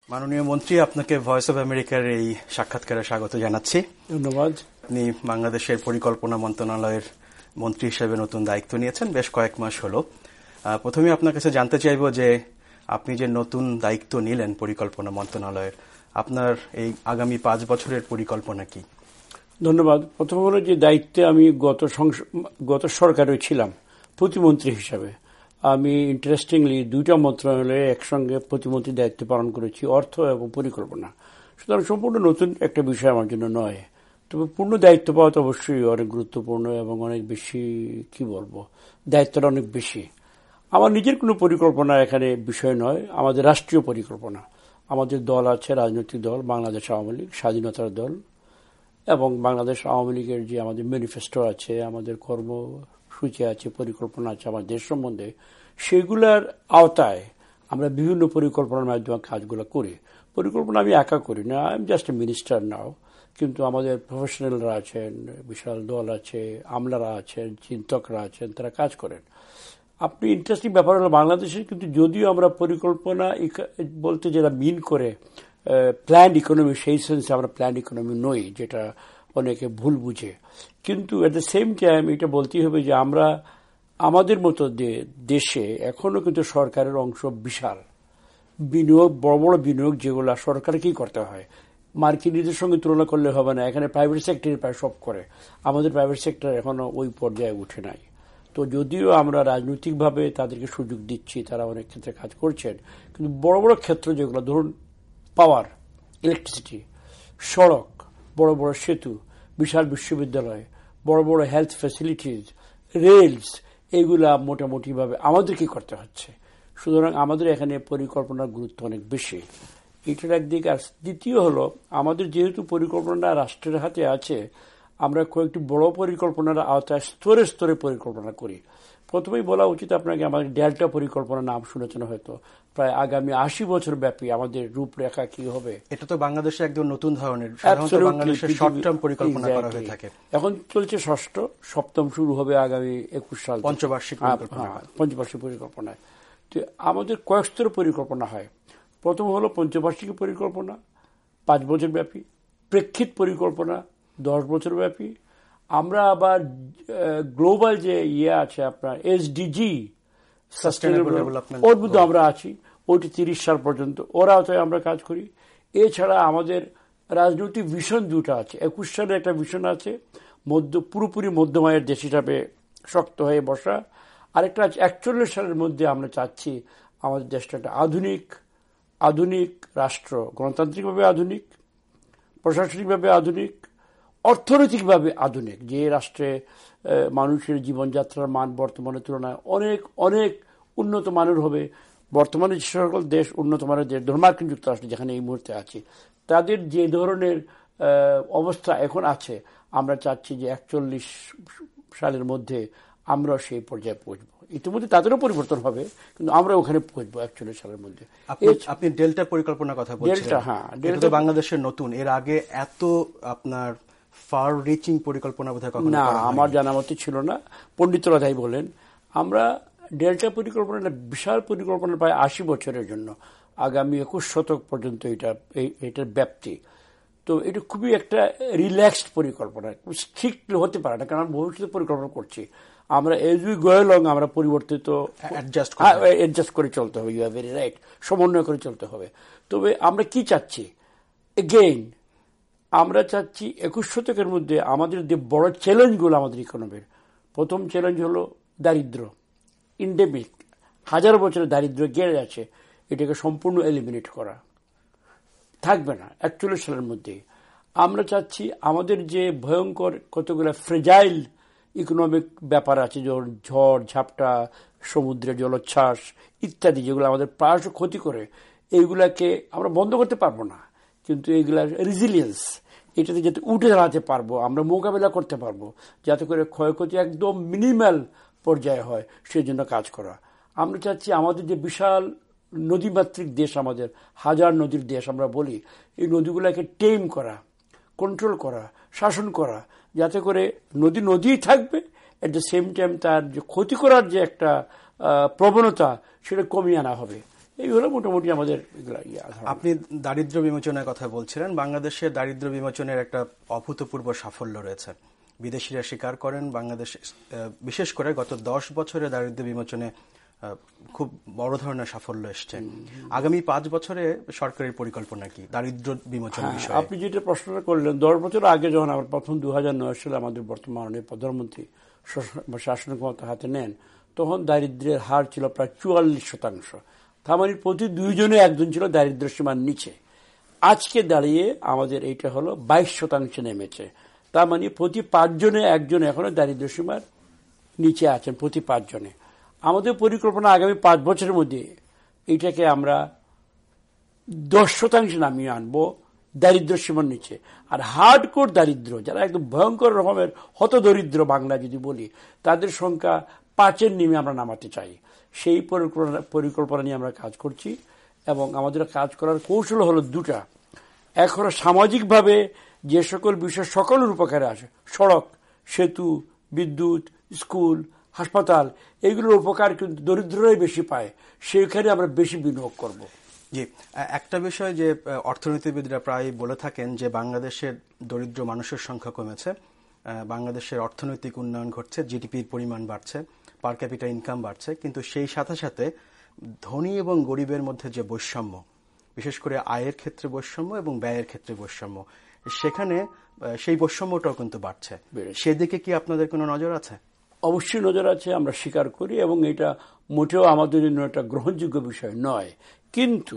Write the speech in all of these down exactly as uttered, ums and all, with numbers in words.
মাননীয় মন্ত্রী, আপনাকে ভয়েস অব আমেরিকার এই সাক্ষাৎকারে স্বাগত জানাচ্ছি। ধন্যবাদ। আপনি বাংলাদেশের পরিকল্পনা মন্ত্রণালয়ের মন্ত্রী হিসেবে নতুন দায়িত্ব নিয়েছেন, বেশ কয়েক মাস হলো। প্রথমে আপনার কাছে জানতে চাইব যে আপনি যে নতুন দায়িত্ব নিলেন পরিকল্পনা মন্ত্রণালয়ের, আপনার এই আগামী পাঁচ বছরের পরিকল্পনা কি? ধন্যবাদ। প্রথম হলো যে দায়িত্বে আমি গত গত সরকারে ছিলাম প্রতিমন্ত্রী হিসাবে। আমি ইন্টারেস্টিংলি দুইটা মন্ত্রণালয়ে একসঙ্গে প্রতিমন্ত্রী দায়িত্ব পালন করেছি, অর্থ এবং পরিকল্পনা। সুতরাং সম্পূর্ণ নতুন একটা বিষয় আমার জন্য নয়। তবে পূর্ণ দায়িত্ব পাওয়া তো অবশ্যই অনেক গুরুত্বপূর্ণ এবং অনেক বেশি, কি বলবো, দায়িত্বটা অনেক বেশি। আমার নিজের কোনো পরিকল্পনা এখানে বিষয় নয়, আমাদের রাষ্ট্রীয় পরিকল্পনা। আমাদের দল আছে, রাজনৈতিক দল বাংলাদেশ আওয়ামী লীগ, স্বাধীনতার দল, এবং বাংলাদেশ আওয়ামী লীগের যে আমাদের ম্যানিফেস্টো আছে, আমাদের কর্মসূচি আছে, পরিকল্পনা আছে আমার দেশ সম্বন্ধে, সেগুলোর আওতায় আমরা বিভিন্ন পরিকল্পনার মাধ্যমে কাজগুলো করি। পরিকল্পনা আমি একা করি না, I am just a minister now, কিন্তু আমাদের প্রফেশনালরা আছেন, বিশাল দল আছে, আমলারা আছেন, চিন্তকরা আছেন, তারা কাজ করেন। আপনি ইন্টারেস্টিং ব্যাপার হলো বাংলাদেশের কিন্তু যদিও আমরা পরিকল্পনা বলতে যেটা মিন করে প্ল্যান্ড ইকোনমি, সেই সেন্সে আমরা প্ল্যান্ড ইকোনমি নই, যেটা অনেকে ভুল বুঝে। কিন্তু এট দ্য সেম টাইম এটা বলতেই হবে যে আমরা আমাদের মতো দেশে এখনো কিন্তু সরকারের অংশ বিশাল। বিনিয়োগ, বড় বড় বিনিয়োগ যেগুলো সরকারকেই করতে হয়, মার্কিন নীতির সঙ্গে তুলনা করলে হবে না। এখানে প্রাইভেট সেক্টর প্রায় সব করে, আমাদের প্রাইভেট সেক্টর এখনো ওই পর্যায়ে উঠে নাই। তো যদিও আমরা রাজনৈতিকভাবে তাদেরকে সুযোগ দিচ্ছি, তারা অনেক ক্ষেত্রে কাজ করছেন, কিন্তু বড় বড় ক্ষেত্র যেগুলো, ধরুন পাওয়ার, ইলেকট্রিসিটি, সড়ক, বড় বড় সেতু, বিশাল বিশ্ববিদ্যালয়, বড় বড় হেলথ ফ্যাসিলিটিস, রেলস, এগুলা মোটামুটিভাবে আমাদেরকে করতে হচ্ছে। সুতরাং আমাদের এখানে পরিকল্পনার গুরুত্ব অনেক বেশি। এটার একদিকে। আর দ্বিতীয় হলো, আমাদের যেহেতু পরিকল্পনা রাষ্ট্রের হাতে আছে, আমরা কয়েকটি বড় পরিকল্পনার আওতায় স্তরে স্তরে পরিকল্পনা করি। প্রথমেই বলা উচিত আপনাকে, আমাদের ডেল্টা পরিকল্পনার নাম শুনেছেন হয়তো। প্রায় আগামী আশি বছর ব্যাপী আমাদের রূপরেখা কি হবে। এটা তো বাংলাদেশে একদম নতুন ধরনের, বাংলাদেশের শর্ট টার্ম পরিকল্পনা করা হয়ে থাকে। এখন চলছে ষষ্ঠ, সপ্তম শুরু হবে আগামী একুশ সাল, পঞ্চবার্ষিক পঞ্চবার্ষিক পরিকল্পনায়। তো আমাদের কয়েক স্তরের পরিকল্পনা হয়। প্রথম হলো পঞ্চবার্ষিক পরিকল্পনা, পাঁচ বছর ব্যাপী। প্রেক্ষিত পরিকল্পনা দশ বছর ব্যাপী। আমরা আবার গ্লোবাল যে ইয়ে আছে আপনার এসডিজি, সাস্টেনেবল ডেভেলপমেন্ট, ওর মধ্যে আমরা আছি, ওইটি তিরিশ সাল পর্যন্ত, ওরা আওতায় আমরা কাজ করি। এছাড়া আমাদের রাজনৈতিক ভিশন দুটো আছে। একুশ সালে একটা ভিশন আছে, মধ্য পুরোপুরি মধ্যমায়ের দেশ হিসাবে শক্ত হয়ে বসা। আরেকটা আছে একচল্লিশ সালের মধ্যে আমরা চাচ্ছি আমাদের দেশটা একটা আধুনিক আধুনিক রাষ্ট্র, গণতান্ত্রিকভাবে আধুনিক, প্রশাসনিকভাবে আধুনিক, অর্থনৈতিকভাবে আধুনিক, যে রাষ্ট্রে মানুষের জীবনযাত্রার মান বর্তমানের তুলনায় অনেক অনেক উন্নত মানের হবে। বর্তমানে যে সকল দেশ উন্নত মানের দেশ, ধরুন মার্কিন যুক্তরাষ্ট্র যেখানে এই মুহূর্তে আছে, তাদের যে ধরনের অবস্থা এখন আছে, আমরা চাচ্ছি যে একচল্লিশ সালের মধ্যে আমরা সেই পর্যায়ে পৌঁছবো। ইতিমধ্যে তাদেরও পরিবর্তন হবে, কিন্তু আমরা ওখানে পৌঁছবো একচল্লিশ সালের মধ্যে। আপনি ডেল্টা পরিকল্পনার কথা বলছেন। ডেল্টা, হ্যাঁ, ডেল্টা বাংলাদেশের নতুন। এর আগে এত আপনার ফার রিচিং পরিকল্পনা বোধহয় কখনো না, আমার জানা মতে ছিল না। পণ্ডিতরা তাই বলেন। আমরা ডেল্টা পরিকল্পনা বিশাল পরিকল্পনা প্রায় আশি বছরের জন্য, আগামী একুশ শতক পর্যন্ত এটা এটার ব্যাপ্তি। তো এটা খুবই একটা রিল্যাক্সড পরিকল্পনা, স্ট্রিক্ট হতে পারে না, কারণ ভবিষ্যতে পরিকল্পনা করছি আমরা। এজ উই গো অ্যালং আমরা পরিবর্তিত অ্যাডজাস্ট করে চলতে হবে। ইউ আর ভেরি রাইট, সমন্বয় করে চলতে হবে। তবে আমরা কি চাচ্ছি, এগেইন আমরা চাচ্ছি একুশ শতকের মধ্যে আমাদের যে বড় চ্যালেঞ্জগুলো আমাদের ইকোনমির, প্রথম চ্যালেঞ্জ হলো দারিদ্র, ইন্ডেমিক, হাজার বছরের দারিদ্র গেড়ে আছে, এটাকে সম্পূর্ণ এলিমিনেট করা, থাকবে না একচল্লিশ সালের মধ্যে। আমরা চাচ্ছি আমাদের যে ভয়ঙ্কর কতগুলো ফ্রেজাইল ইকোনমিক ব্যাপার আছে, যেমন ঝড় ঝাপটা, সমুদ্রের জলোচ্ছ্বাস ইত্যাদি, যেগুলো আমাদের প্রায়শ ক্ষতি করে, এইগুলাকে আমরা বন্ধ করতে পারবো না, কিন্তু এইগুলার রেজিলিয়েন্স, এটাতে যাতে উঠে দাঁড়াতে পারবো, আমরা মোকাবেলা করতে পারবো, যাতে করে ক্ষয়ক্ষতি একদম মিনিমাল পর্যায়ে হয়, সেই জন্য কাজ করা। আমরা চাচ্ছি আমাদের যে বিশাল নদীমাতৃক দেশ, আমাদের হাজার নদীর দেশ আমরা বলি, এই নদীগুলোকে টেম করা, কন্ট্রোল করা, শাসন করা, যাতে করে নদী নদীই থাকবে, এট দ্য সেম টাইম তার যে ক্ষতি করার যে একটা প্রবণতা, সেটা কমিয়ে আনা হবে। এই হলো মোটামুটি আমাদের। আপনি দারিদ্র বিমোচনের কথা বলছিলেন। বাংলাদেশের দারিদ্র বিমোচনের একটা অভূতপূর্ব সাফল্য রয়েছে, বিদেশিরা স্বীকার করেন। বাংলাদেশ বিশেষ করে গত দশ বছরে দারিদ্র বিমোচনে খুব বড় ধরনের সাফল্য এসছে। আগামী পাঁচ বছরে সরকারের পরিকল্পনা কি দারিদ্র বিমোচন বিষয়ে? আপনি যেটা প্রশ্নটা করলেন, দশ বছর আগে যখন আমার প্রথম দু হাজার নয় সালে আমাদের বর্তমান প্রধানমন্ত্রী শাসন ক্ষমতা হাতে নেন, তখন দারিদ্র্যের হার ছিল প্রায় চুয়াল্লিশ শতাংশ। তার মানে প্রতি দুইজনে একজন ছিল দারিদ্র সীমার নিচে। আজকে দাঁড়িয়ে আমাদের এইটা হলো বাইশ শতাংশে নেমেছে। তার মানে প্রতি পাঁচজনে একজন এখনো দারিদ্র সীমার নিচে আছেন, প্রতি পাঁচজনে। আমাদের পরিকল্পনা আগামী পাঁচ বছরের মধ্যে এটাকে আমরা দশ শতাংশে নামিয়ে আনবো দারিদ্র সীমার নিচে। আর হার্ডকোর দারিদ্র, যারা একদম ভয়ঙ্কর রকমের হতদরিদ্র বাংলা যদি বলি, তাদের সংখ্যা পাঁচের নেমে আমরা নামাতে চাই। সেই পরিকল্পনা পরিকল্পনা নিয়ে আমরা কাজ করছি এবং আমাদের কাজ করার কৌশল হলো দুটা। এক হলো সামাজিকভাবে যে সকল বিষয় সকলের উপকারে আসে, সড়ক, সেতু, বিদ্যুৎ, স্কুল, হাসপাতাল, এইগুলোর উপকার কিন্তু দরিদ্ররাই বেশি পায়, সেইখানে আমরা বেশি বিনিয়োগ করব। জি, একটা বিষয় যে অর্থনীতিবিদরা প্রায় বলে থাকেন যে বাংলাদেশের দরিদ্র মানুষের সংখ্যা কমেছে, বাংলাদেশের অর্থনৈতিক উন্নয়ন ঘটছে, জিডিপির পরিমাণ বাড়ছে, পার ক্যাপিটা ইনকাম বাড়ছে, কিন্তু সেই সাথে সাথে ধনী এবং গরিবের মধ্যে যে বৈষম্য, বিশেষ করে আয়ের ক্ষেত্রে বৈষম্য এবং ব্যয়ের ক্ষেত্রে বৈষম্য, সেখানে সেই বৈষম্যটাও কিন্তু বাড়ছে। সেদিকে কি আপনাদের কোনো নজর আছে? অবশ্যই নজর আছে, আমরা স্বীকার করি এবং এটা মোটেও আমাদের জন্য একটা গ্রহণযোগ্য বিষয় নয়। কিন্তু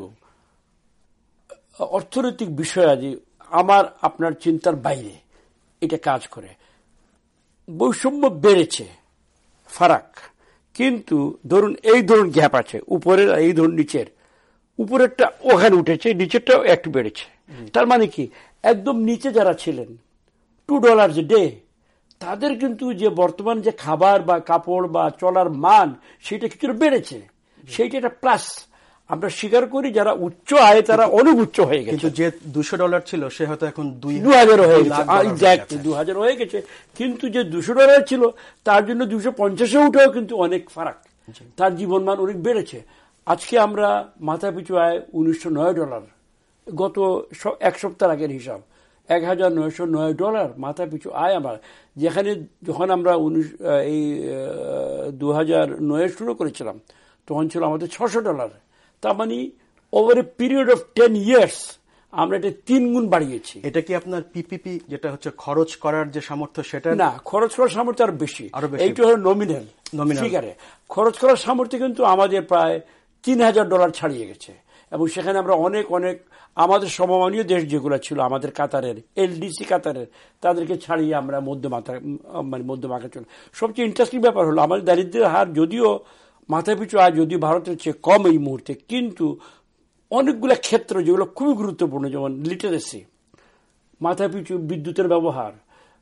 অর্থনৈতিক বিষয় আজ আমার আপনার চিন্তার বাইরে এটা কাজ করে। বৈষম্য বেড়েছে, ফারাক, কিন্তু ধরুন এই ধরুন গ্যাপ আছে, উপরের এই ধরুন নিচের, উপরেরটা ওখানে উঠেছে, নিচেরটাও একটু বেড়েছে। তার মানে কি, একদম নিচে যারা ছিলেন টু ডলার ডে, তাদের কিন্তু যে বর্তমান যে খাবার বা কাপড় বা চলার মান, সেটা কিছুটা বেড়েছে, সেইটা একটা প্লাস। আমরা স্বীকার করি যারা উচ্চ আয় তারা অনেক উচ্চ হয়ে গেছে। যে দুশো ডলার ছিল সে হয়তো এখন দুই হাজার হয়ে গেছে, দু হাজার হয়ে গেছে। কিন্তু যে দুশো ডলার ছিল তার জন্য দুশো পঞ্চাশে উঠেও কিন্তু অনেক ফারাক, তার জীবনমান অনেক বেড়েছে। আজকে আমরা মাথা পিছু আয় উনিশশো নয় ডলার, গত এক সপ্তাহ আগের হিসাব এক হাজার নয়শো নয় ডলার মাথা পিছু আয় আমার। যেখানে যখন আমরা উনিশ এই দু হাজার নয়ে শুরু করেছিলাম তখন ছিল আমাদের ছশো ডলার। তার মানে over a period of ten years আমরা এটা তিন গুণ বাড়িয়েছি। এটা কি আপনার পিপিপি যেটা হচ্ছে খরচ করার যে সামর্থ্য, সেটা না, খরচ করার সামর্থ্য আরো বেশি, এইটা হলো নমিনাল ফিগারে। খরচ করার সামর্থ্য কিন্তু আমাদের প্রায় তিন হাজার ডলার ছাড়িয়ে গেছে এবং সেখানে আমরা অনেক অনেক আমাদের সমমানীয় দেশ যেগুলো ছিল আমাদের কাতারের, এলডিসি কাতারের, তাদেরকে ছাড়িয়ে আমরা মধ্যমাথা মানে মধ্যমাখা চলে। সবচেয়ে ইন্টারেস্টিং ব্যাপার হলো আমাদের দারিদ্র্যের হার যদিও মাথা পিছু আয় যদিও ভারতের চেয়ে কম এই মুহূর্তে, কিন্তু অনেকগুলো ক্ষেত্র যেগুলো খুবই গুরুত্বপূর্ণ, যেমন লিটারেসি, মাথা পিছু বিদ্যুতের ব্যবহার,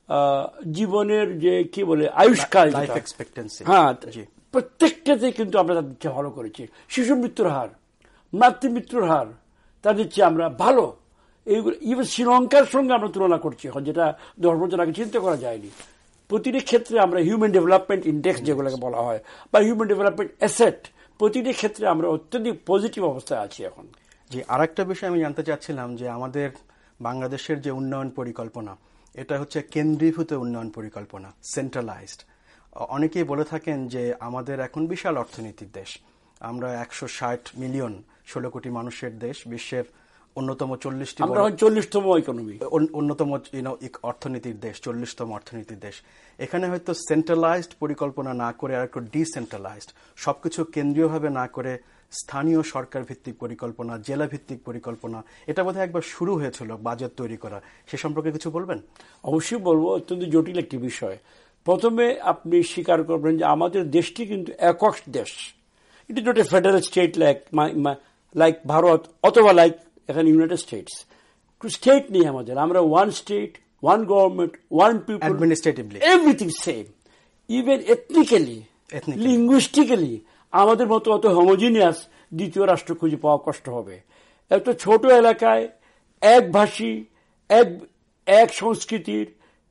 জীবনের যে কি বলে আয়ুষ্কাল, হ্যাঁ, প্রত্যেকটাতে কিন্তু আমরা তাদের চেয়ে ভালো করেছি। শিশু মৃত্যুর হার, মাতৃমৃত্যুর হার তাদের চেয়ে আমরা ভালো। এইগুলো ইভেন শ্রীলঙ্কার সঙ্গে আমরা তুলনা করছি, যেটা দশ বছর আগে চিন্তা করা যায়নি। প্রতিটি ক্ষেত্রে আমরা হিউম্যান ডেভেলপমেন্ট ইন্ডেক্স যেগুলোকে বলা হয় বা হিউম্যান ডেভেলপমেন্ট অ্যাসেট, প্রতিটি ক্ষেত্রে আমরা অত্যধিক পজিটিভ অবস্থায় আছি এখন। জি, আর একটা বিষয় আমি জানতে চাচ্ছিলাম যে আমাদের বাংলাদেশের যে উন্নয়ন পরিকল্পনা, এটা হচ্ছে কেন্দ্রীভূত উন্নয়ন পরিকল্পনা, সেন্ট্রালাইজড। অনেকেই বলে থাকেন যে আমাদের এখন বিশাল অর্থনীতির দেশ, আমরা একশো ষাট মিলিয়ন ষোলো কোটি মানুষের দেশ, বিশ্বের অন্যতম চল্লিশটি চল্লিশতম ইকোনমি, অন্যতম অর্থনীতির দেশ, চল্লিশতম অর্থনীতির দেশ। এখানে হয়তো সেন্ট্রালাইজড পরিকল্পনা না করে আর একটু ডিসেন্ট্রালাইজড, সবকিছু কেন্দ্রীয়ভাবে না করে স্থানীয় সরকার ভিত্তিক পরিকল্পনা, জেলা ভিত্তিক পরিকল্পনা, এটা বোধহয় একবার শুরু হয়েছিল বাজেট তৈরি করা, সে সম্পর্কে কিছু বলবেন? অবশ্যই বলবো, অত্যন্ত জটিল একটি বিষয়। প্রথমে আপনি স্বীকার করবেন যে আমাদের দেশটি কিন্তু একক দেশ। It is not a federal state like like Bharat অথবা লাইক এখানে ইউনাইটেড স্টেটস। স্টেট নেই আমাদের, আমরা one state, one government, one people, administratively everything same. Even ethnically, linguistically আমাদের মতো অত হোমোজিনিয়াস দ্বিতীয় রাষ্ট্র খুঁজে পাওয়া কষ্ট হবে। একটা ছোট এলাকায় এক ভাষী, এক এক সংস্কৃতির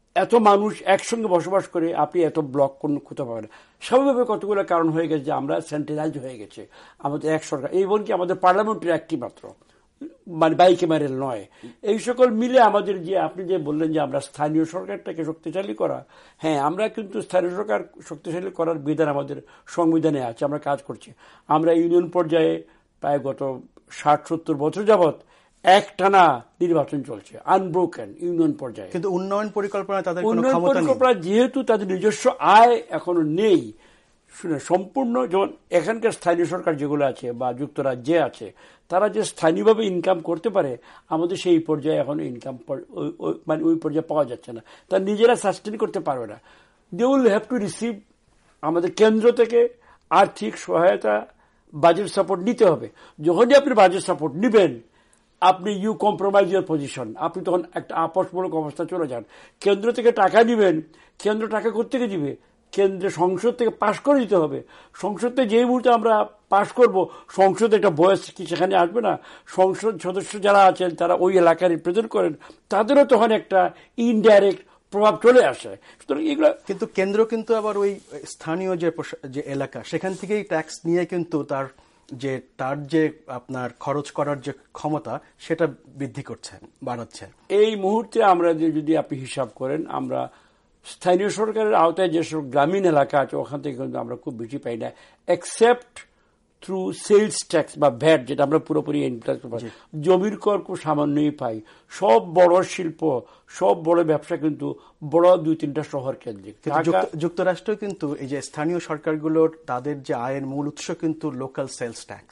এত মানুষ একসঙ্গে বসবাস করে আপনি এত ব্লক কোথাও পাবেন না। স্বাভাবিকভাবে কতগুলো কারণ হয়ে গেছে যে আমরা সেন্ট্রালাইজ হয়ে গেছে আমাদের এক সরকার, এমনকি আমাদের পার্লামেন্টের একটি মাত্র, মানে বাইকেমারের নয়। এই সকল মিলে আমাদের যে আপনি যে বললেন যে আমরা স্থানীয় সরকারটাকে শক্তিশালী করা, হ্যাঁ আমরা কিন্তু স্থানীয় সরকার শক্তিশালী করার বিধান আমাদের সংবিধানে আছে, আমরা কাজ করছি। আমরা ইউনিয়ন পর্যায়ে প্রায় গত ষাট সত্তর বছর যাবৎ একটানা নির্বাচন চলছে আনব্রোকেন ইউনিয়ন পর্যায়ে। কিন্তু উন্নয়ন পরিকল্পনা তাদের উন্নয়ন পরিকল্পনা যেহেতু তাদের নিজস্ব আয় এখনো নেই, শুনে সম্পূর্ণ যেমন এখানকার স্থানীয় সরকার যেগুলো আছে বা যুক্তরাজ্যে আছে, তারা যে স্থানীয়ভাবে ইনকাম করতে পারে আমাদের সেই পর্যায়ে এখনো ইনকাম মানে ওই পর্যায়ে পাওয়া যাচ্ছে না, তারা নিজেরা সাস্টেন করতে পারবে না। They will have to receive আমাদের কেন্দ্র থেকে আর্থিক সহায়তা, বাজেট সাপোর্ট নিতে হবে। যখনই আপনি বাজেট সাপোর্ট নেবেন আপনি ইউ কম্প্রোমাইজ ইউর পজিশন, আপনি তখন একটা আপসমূলক অবস্থা চলে যান। কেন্দ্র থেকে টাকা দিবেন, কেন্দ্র টাকা কোত্থেকে দিবে? কেন্দ্রে সংসদ থেকে পাশ করে দিতে হবে। সংসদ থেকে যেই মুহূর্তে আমরা পাশ করব, সংসদে একটা বয়স কি সেখানে আসবে না? সংসদ সদস্য যারা আছেন তারা ওই এলাকা রিপ্রেজেন্ট করেন, তাদেরও তখন একটা ইনডাইরেক্ট প্রভাব চলে আসে। সুতরাং এগুলো কিন্তু কেন্দ্র কিন্তু আবার ওই স্থানীয় যে যে এলাকা সেখান থেকেই ট্যাক্স নিয়ে কিন্তু তার যে তার যে আপনার খরচ করার যে ক্ষমতা সেটা বৃদ্ধি করছেন, বাড়াচ্ছেন। এই মুহূর্তে আমরা যদি আপনি হিসাব করেন, আমরা স্থানীয় সরকারের আওতায় যেসব গ্রামীণ এলাকা আছে ওখান থেকে কিন্তু আমরা খুব বেশি পাই না, এক্সেপ্ট থ্রু সেলস ট্যাক্স বা ভ্যাট, যেটা আমরা পুরোপুরি জমির কর খুব সামান্যই পাই। সব বড় শিল্প, সব বড় ব্যবসা কিন্তু বড় দুই তিনটা শহর কেন্দ্রিক। যুক্তরাষ্ট্র কিন্তু এই যে স্থানীয় সরকারগুলোর তাদের যে আয়ের মূল উৎস কিন্তু লোকাল সেলস ট্যাক্স।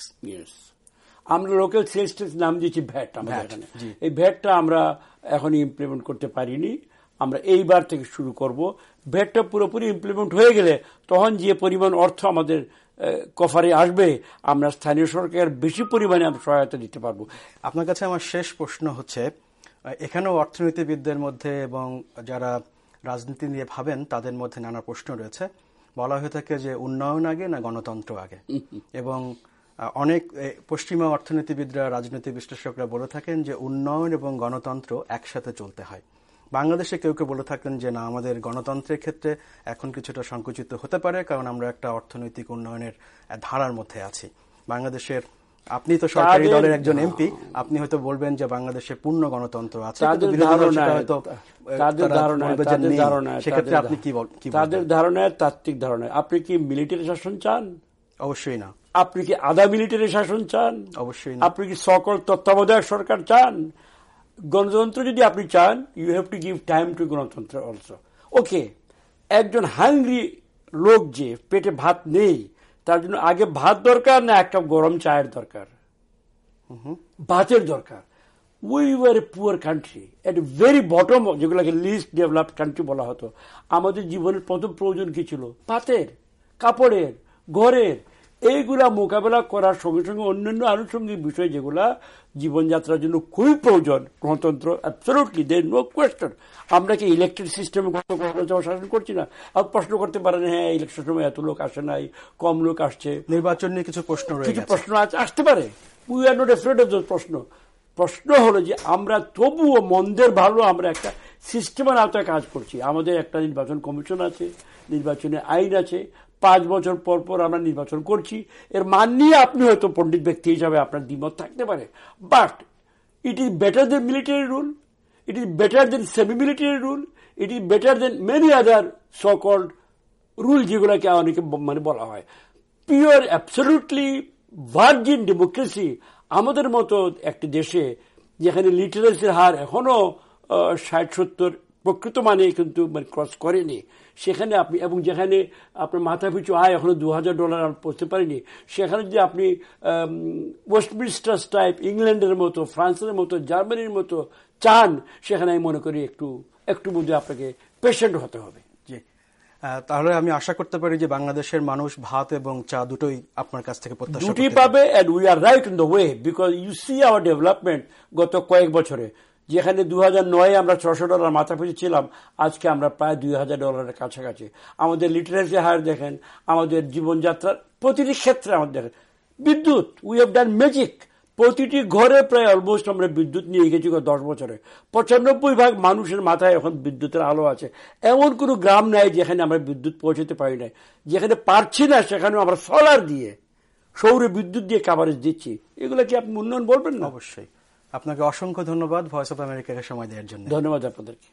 আমরা লোকাল সেলস ট্যাক্স নাম দিয়েছি ভ্যাট। আমাদের এখানে এই ভ্যাটটা আমরা এখন ইমপ্লিমেন্ট করতে পারিনি, আমরা এইবার থেকে শুরু করব। ভ্যাটটা পুরোপুরি ইমপ্লিমেন্ট হয়ে গেলে তখন যে পরিমাণ অর্থ আমাদের কফারে আসবে, আমরা স্থানীয় সরকার বেশি পরিমাণে আমরা সহায়তা দিতে পারবো। আপনার কাছে আমার শেষ প্রশ্ন হচ্ছে, এখানেও অর্থনীতিবিদদের মধ্যে এবং যারা রাজনীতি নিয়ে ভাবেন তাদের মধ্যে নানা প্রশ্ন রয়েছে। বলা হয়ে থাকে যে উন্নয়ন আগে না গণতন্ত্র আগে, এবং অনেক পশ্চিমা অর্থনীতিবিদরা, রাজনীতি বিশ্লেষকরা বলে থাকেন যে উন্নয়ন এবং গণতন্ত্র একসাথে চলতে হয়। বাংলাদেশে কেউ কেউ বলে থাকেন যে না, আমাদের গণতন্ত্রের ক্ষেত্রে এখন কিছুটা সংকুচিত হতে পারে, কারণ আমরা একটা অর্থনৈতিক উন্নয়নের ধারার মধ্যে আছি। বাংলাদেশের, আপনি তো সরকারি দলের একজন এমপি, আপনি হয়তো বলবেন যে বাংলাদেশে পূর্ণ গণতন্ত্র আছে, সেক্ষেত্রে আপনি কি বলেন? তাদের ধারণায়, তাত্ত্বিক ধারণায়। আপনি কি মিলিটারি শাসন চান? অবশ্যই না। আপনি কি আধা মিলিটারি শাসন চান? অবশ্যই না। আপনি কি সকল তত্ত্বাবধায়ক সরকার চান? গণতন্ত্র যদি আপনি চান, you have to give time to গণতন্ত্র অলসো। ওকে, একজন হাংরি লোক যে পেটে ভাত নেই, তার জন্য আগে ভাত দরকার না একটা গরম চায়ের দরকার? ভাতের দরকার। We were a poor country at very bottom, যেগুলোকে লিস্ট ডেভেলপড কান্ট্রি বলা হতো। আমাদের জীবনের প্রথম প্রয়োজন কি ছিল? ভাতের, কাপড়ের, ঘরের। এইগুলা মোকাবেলা করার সঙ্গে সঙ্গে অন্যান্য আনুষঙ্গিক বিষয় যেগুলা জীবনযাত্রার জন্য খুবই প্রয়োজন, গণতন্ত্র অ্যাবসলিউটলি, দেয়ার নো কোয়েশ্চন। আমরা কি ইলেকটেড সিস্টেমে গত শাসন করছি না? আর প্রশ্ন করতে পারেন, হ্যাঁ ইলেকশন সময় এত লোক আসে নাই, কম লোক আসছে, নির্বাচন নিয়ে কিছু প্রশ্ন কিছু প্রশ্ন আসতে পারে। We are not afraid of those প্রশ্ন। প্রশ্ন হলো যে আমরা তবুও মন্দের ভালো আমরা একটা সিস্টেমের আওতায় কাজ করছি। আমাদের একটা নির্বাচন কমিশন আছে, নির্বাচনের আইন আছে, পাঁচ বছর পর পর আমরা নির্বাচন করছি। এর মান নিয়ে আপনি হয়তো পণ্ডিত ব্যক্তি হিসাবে আপনার দ্বিমত থাকতে পারে, but it is better than military rule, it is better than semi military rule, it is better than many other so called rule, যেগুলোকে অনেকে মানে বলা হয় পিওর অ্যাবসলিউটলি ভার্জিন ডেমোক্রেসি। আমাদের মতো একটি দেশে যেখানে লিটারেসির হার এখনো ষাট সত্তর প্রকৃত মানে কিন্তু ক্রস করেনি, সেখানে আপনি, এবং যেখানে আপনার মাথা পিছু আয় এখনো দু হাজার ডলার পড়তে পারেনি, সেখানে যদি আপনি ওয়েস্টমিনস্টার টাইপ ইংল্যান্ডের মতো, ফ্রান্সের মতো, জার্মানির মতো চান, সেখানে আমি মনে করি একটু একটু মধ্যে আপনাকে পেশেন্ট হতে হবে। জি, তাহলে আমি আশা করতে পারি যে বাংলাদেশের মানুষ ভাত এবং চা দুটোই আপনার কাছ থেকে প্রত্যাশা দুটি পাবে, and we are right in the way, because you see our development গত কয়েক বছরে। যেখানে দু হাজার নয় আমরা ছশো ডলার মাথা পিছু ছিলাম, আজকে আমরা প্রায় দুই হাজার ডলারের কাছাকাছি। আমাদের লিটারেসি হার দেখেন, আমাদের জীবনযাত্রার প্রতিটি ক্ষেত্রে আমাদের দেখেন, বিদ্যুৎ, উই হ্যাভ ডান ম্যাজিক। প্রতিটি ঘরে প্রায় অলমোস্ট আমরা বিদ্যুৎ নিয়ে গেছি গত দশ বছরে। পঁচানব্বই ভাগ মানুষের মাথায় এখন বিদ্যুতের আলো আছে। এমন কোনো গ্রাম নাই যেখানে আমরা বিদ্যুৎ পৌঁছাতে পারি না। যেখানে পারছি না সেখানে আমরা সোলার দিয়ে, সৌর বিদ্যুৎ দিয়ে কাভারেজ দিচ্ছি। এগুলো কি আপনি উন্নয়ন বলবেন না? অবশ্যই। আপনাকে অসংখ্য ধন্যবাদ ভয়েস অফ আমেরিকাকে সময় দেওয়ার জন্য। ধন্যবাদ আপনাদেরকে।